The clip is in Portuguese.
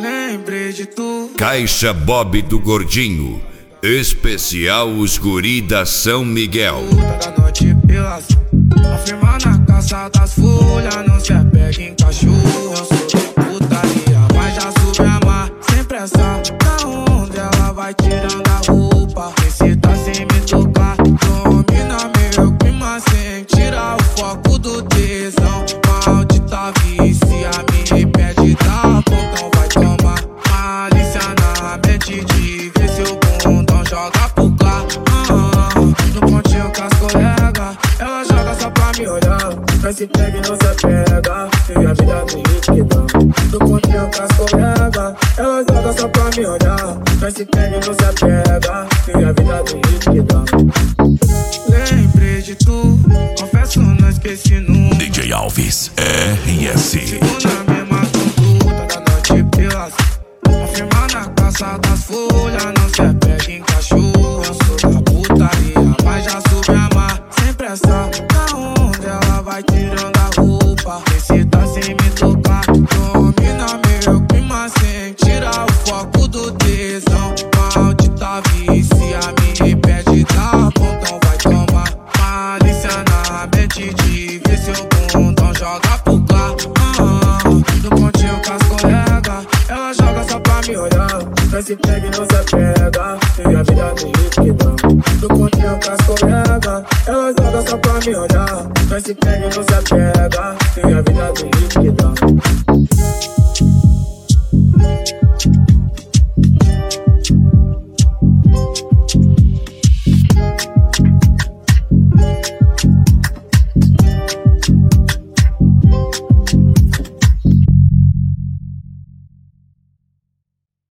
lembrei de tu. Caixa Bob do Gordinho, especial os guri da São Miguel. Da noite pelas, afirma na caça das folhas. Não se apega em cachorro, eu sou de putaria, mas já soube amar sem pressa. Da onda ela vai tirando a roupa, excita sem me tocar. Domina meu clima sem tirar o foco do tesão. Maldita vicia, me pede da boca, vai tomar. Malícia na mente de ver seu bundão joga pro cá. No pontinho com as colegas, ela joga só pra me olhar. Mas se pega e não se apega, vive a vida do liquidão. No pontinho com as colegas, ela joga só pra me olhar. Mas se pega e não se apega, vive a vida do liquidão. Lembrei de tu, confesso não esqueci nunca. DJ Alves, RS. Segunda mesma conduta da noite pelas, afirma na caça das folhas. Não se apega em cachorro, eu sou da putaria, mas já soube amar sem pressa. Da onda ela vai tirando a roupa, excita sem me tocar. Domina meu clima sem tirar o foco do tesão. Maldita vicia, me pede da bundão, vai tomar. Malícia na mente de ver seu bundão joga pro cá. No pontinho com as colegas, ela joga só pra me olhar. Mas se pega e não se apega, vive a vida do liquidão. No pontinho com as colegas, ela joga só pra me olhar. Mas se pega e não se apega.